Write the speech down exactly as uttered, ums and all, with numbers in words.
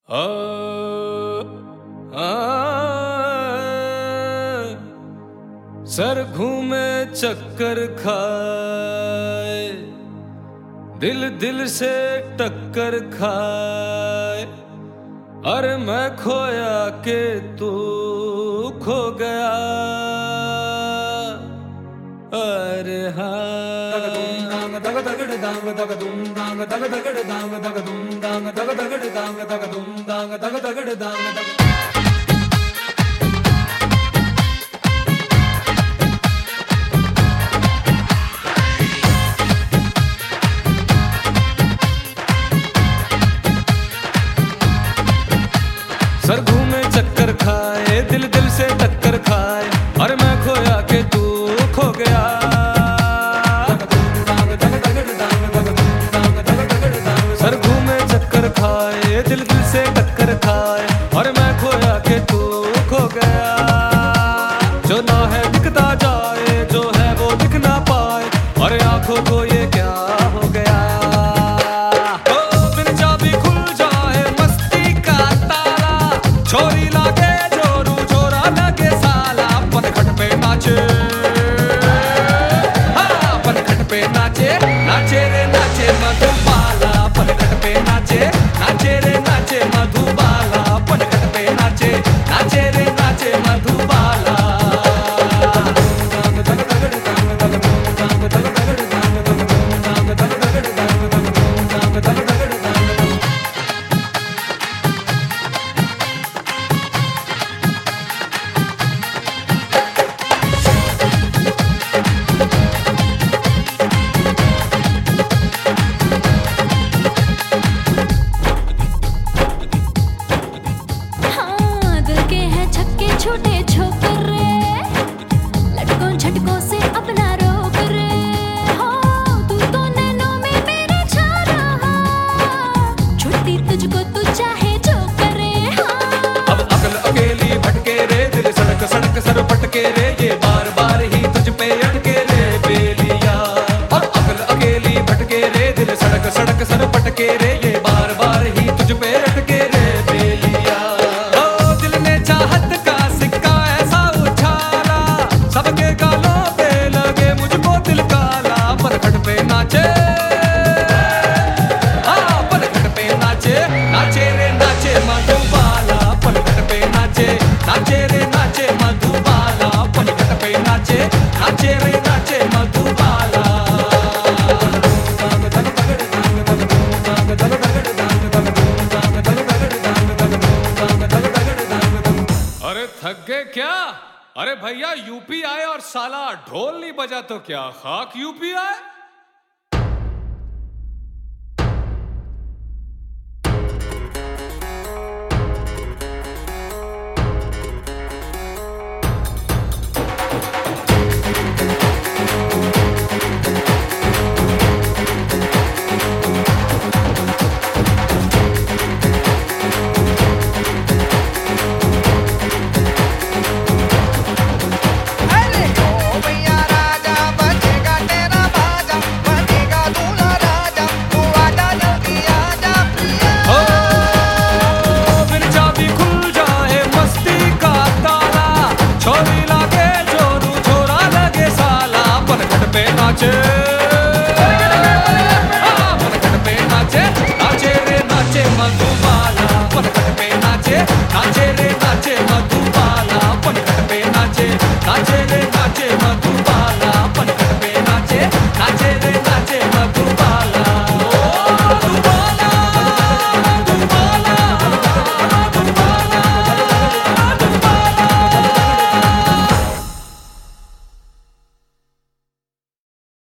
आ, आ, sir घूमे चक्कर खाए, दिल दिल से टक्कर खाए। अरे मैं खोया के तू खो गया। अरे हाँ दग दगड़ दांग दग दुम दांग दग दगड़ दांग दग दुम दांग दग दगड़ दांग दग दुम दांग दग दगड़ दांग दग। सर घूमे चक्कर खाए, दिल दिल से टक्कर खाए। अरे मैं खोया के तू खो गया। सर घूमे चक्कर खाए, दिल दिल से टक्कर खाए। अरे मैं खोया के तू खो गया। जो ना है दिखता जाए, जो है वो दिख ना पाए। अरे आंखों को ये क्या हो गया। छोरी लागे जोरू छोरा लगे साला, पनघट पे नाचे, हाँ पनघट पे नाचे, नाचे रे नाचे मधुबाला। पनघट पे नाचे, नाचे रे नाचे मधुबाला। पनघट पे नाचे, नाचे रे नाचे मधुबाला। छोटे छोकरे लटकों झटकों से अपना रोक रे। हो तू तो नैनों में मेरे छा रहा, छुट्टी तुझको तू चाहे जो करे। हाँ अब अकल अकेली भटके रे, दिल सड़क सड़क सर पटके रे। ये बार बार ही तुझ पे अटके रे बेलिया। अब अकल अकेली भटके रे, दिल सड़क सड़क सर पटके रे। ये बार बार ही तुझ पे अटके रे बेलिया। ओ दिल ने चाहत का सबके गालों पे लगे, मुझको दिल काला। पनघट पे नाचे, हाँ पनघट पे नाचे, नाचे रे नाचे मधुबाला। पनघट पे नाचे, नाचे रे नाचे मधुबाला। पनघट पे नाचे, नाचे रे नाचे मधुबाला। अरे थक गए क्या? अरे भैया यूपी आए और साला ढोल नहीं बजा तो क्या खाक यूपी आए।